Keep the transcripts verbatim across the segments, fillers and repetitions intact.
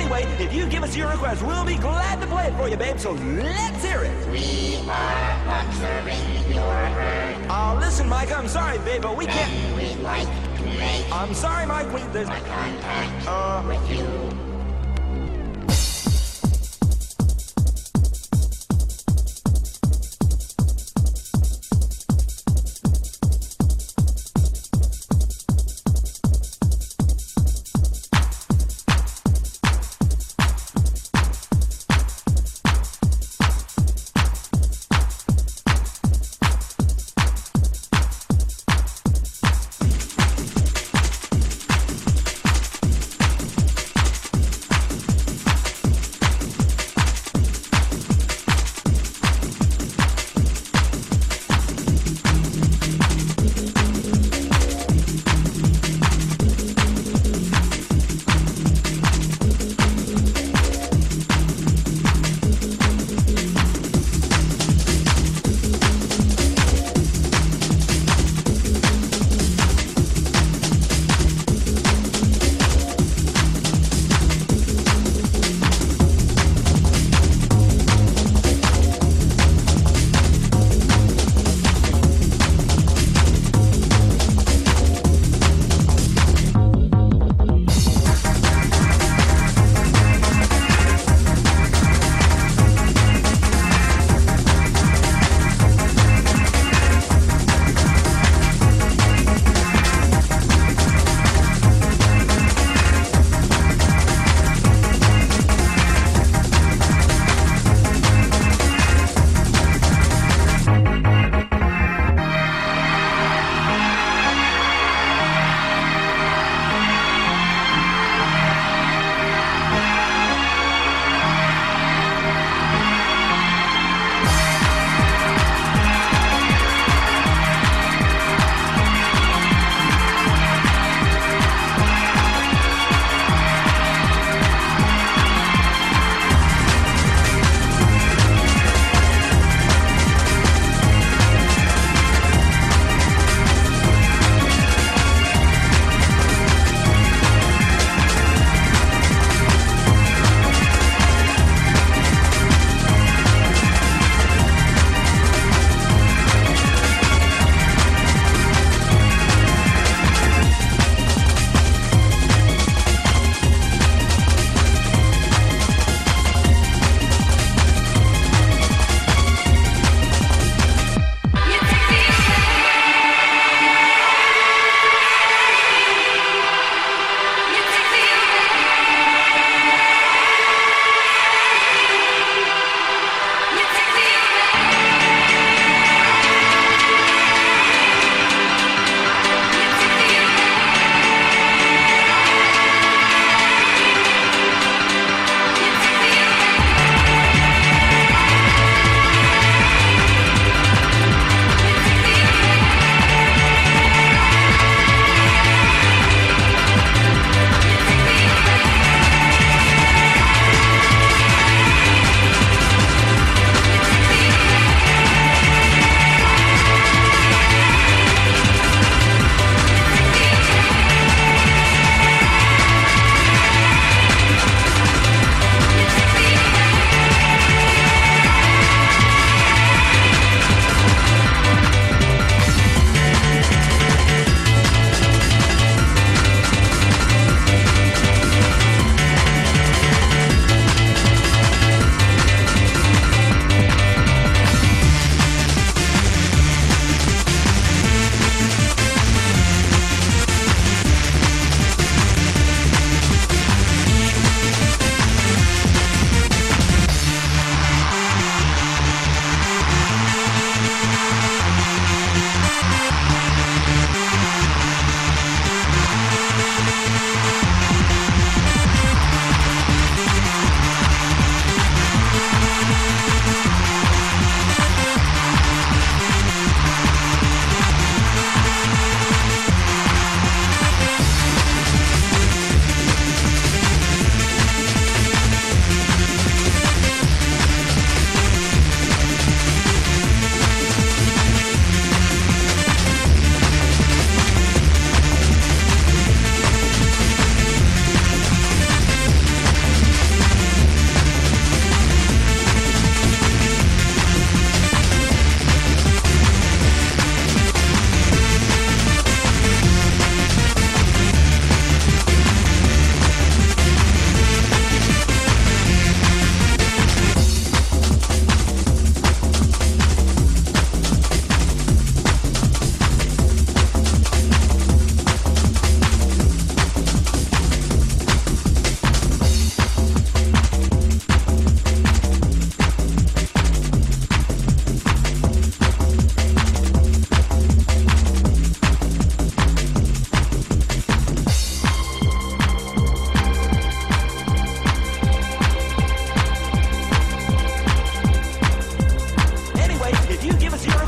anyway, if you give us your request, we'll be glad to play it for you, babe, so let's hear it. We are observing your herd. Uh, listen, Mike, I'm sorry, babe, but we can't... And we'd like to make I'm sorry, Mike, we... There's... contact Uh... with you.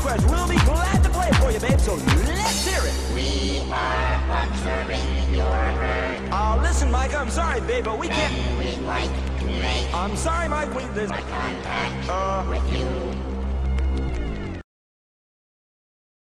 request. We'll be glad to play it for you, babe, so let's hear it. We are observing your herd. Uh, listen, Mike, I'm sorry, babe, but we can't... And we'd like to make I'm sorry, Mike, we... There's... contact Uh... with you.